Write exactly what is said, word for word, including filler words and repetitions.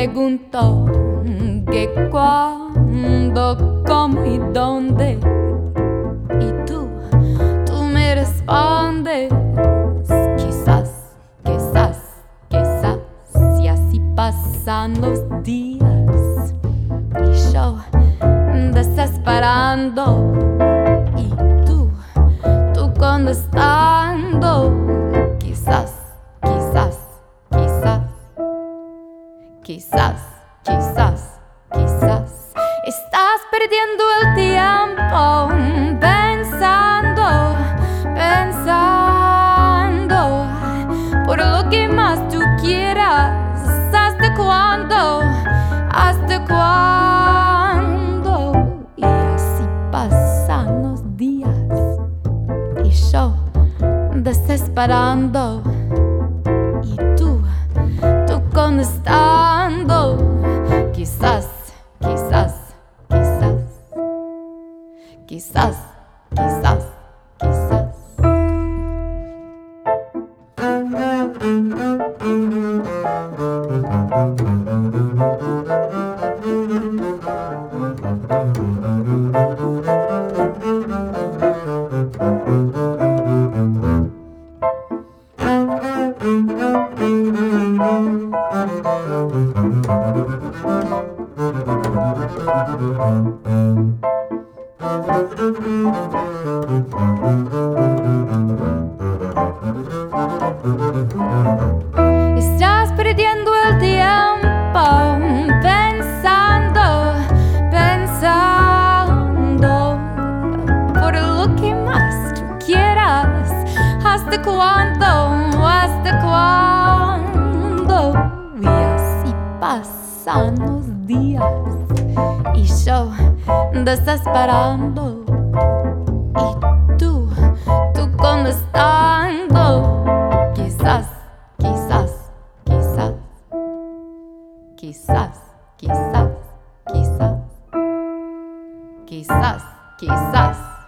pregunto qué, cuándo, cómo y dónde. Y tú, tú me respondes quizás, quizás, quizás. Y así pasan los días y yo desesperando y tú, tú contestando quizás, quizás, quizás, quizás, quizás, quizás. Estás perdiendo el tiempo pensando, pensando por lo que más tú quieras. ¿Hasta cuándo? ¿Hasta cuándo? Y así pasan los días y yo desesperando y tú, tú contestando quizás, quizás, quizás, quizás, quizás, quizás. Estás perdiendo el tiempo pensando, pensando por lo que más tú quieras. ¿Hasta cuándo? ¿Hasta cuándo? Y así pasan los días y yo desesperando y tú, tú contestando quizás, quizás, quizás, quizás, quizás, quizás, quizás, quizás.